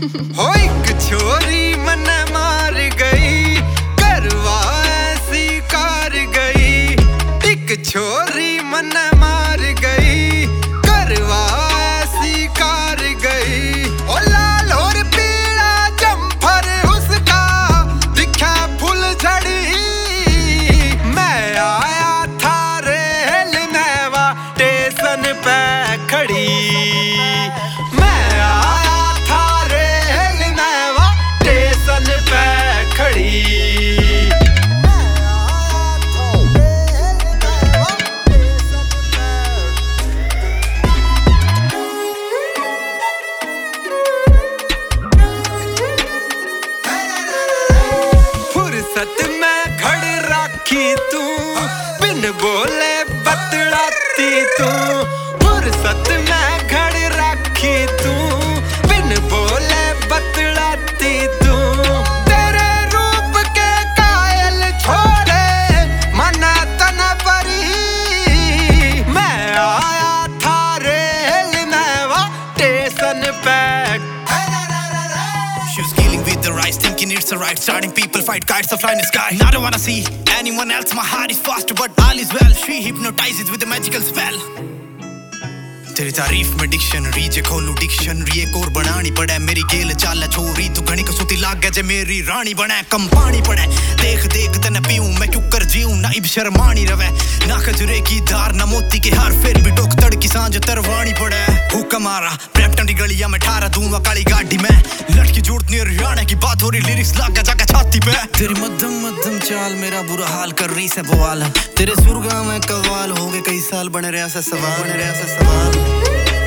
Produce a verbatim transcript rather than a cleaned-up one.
हो एक छोरी मन मार गई, करवा ऐसी कार गई। एक छोरी मन मार गई, करवा ऐसी कार गई। ओ लाल और पीला जम्फर उसका दिखा फुल झड़ी। मैं आया था रेल नेवा स्टेशन पे खड़ी। मैं आया था रेल नेवा स्टेशन पे खड़ी। फुर्सत में खड़ रखी तू, बिन बोले बतलाती तू। फुर्सत में खड़ रखी तू, बिन बोले बतलाती तू। तेरे रूप के कायल छोड़े मना तना परी। मैं आया था रेल नेवा स्टेशन पे। She was dealing with the rise, thinking it's a right. Starting people fight kites of fly in the sky. I don't wanna see anyone else. My heart is fast, but all is well. She hypnotizes with a magical spell. तेरी तारीफ में dictionary जे खोलू dictionary एक और बनानी पड़े। मेरी गेल चाल छोरी तू घणी कसुती लाग गए जे मेरी रानी बने। कम पानी पड़े देख देख तने पीऊं मैं क्यों कर जीऊं। ना इब शर्मानी रवे ना खजरे की धार ना मोती के हार। फिर भी डोक तड़की सांझ तरवानी पड़े। हुक्म आ रहा ब्रैम्पटन की गलियां में ठारा दूंगा काली गाड़ी में। लड़की जोड़त नहीं हरियाणा की बात हो रही लिरिक्स लाग जाके छाती पे। तेरी मध्यम मध्यम चाल मेरा बुरा हाल कर रही से बवाल। तेरे सुरगा में कवाल हो गए कई साल बने रहे से सवाल बने रहे से सवाल।